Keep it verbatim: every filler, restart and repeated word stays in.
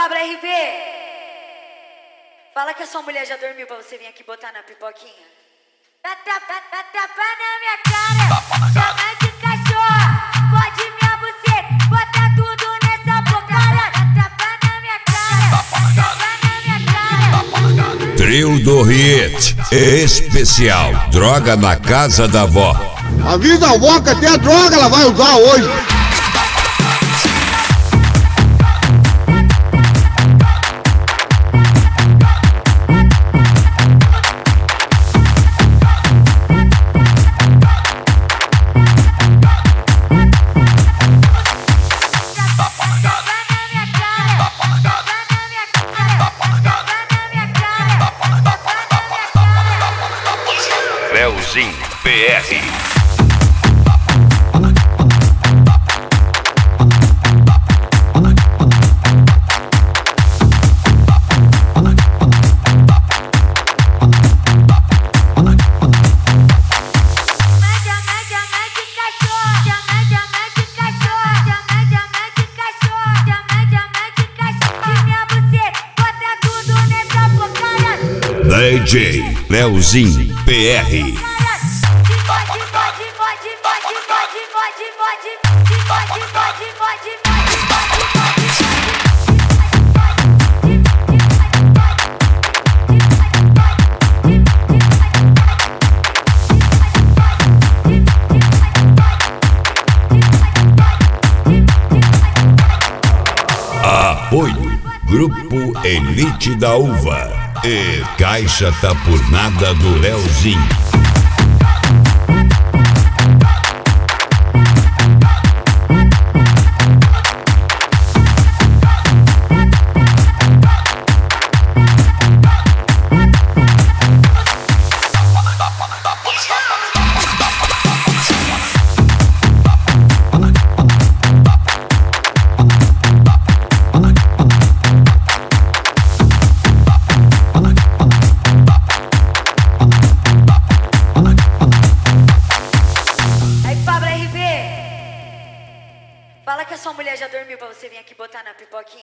Pablo R B, fala que a sua mulher já dormiu pra você vir aqui botar na pipoquinha. Dá tapa, dá tapa na minha cara, chama de cachorro, pode me abucer, bota tudo nessa bocada. Dá tapa na minha cara, tapa na minha cara. Trio do Hit especial, droga na casa da vó. Avisa a avó que até a droga ela vai usar hoje. Leozinho P R. D J Leozinho P R. Apoio Grupo Elite da Uva e Caixa Tapurnada do Leozinho. Fala que a sua mulher já dormiu pra você vir aqui botar na pipoquinha.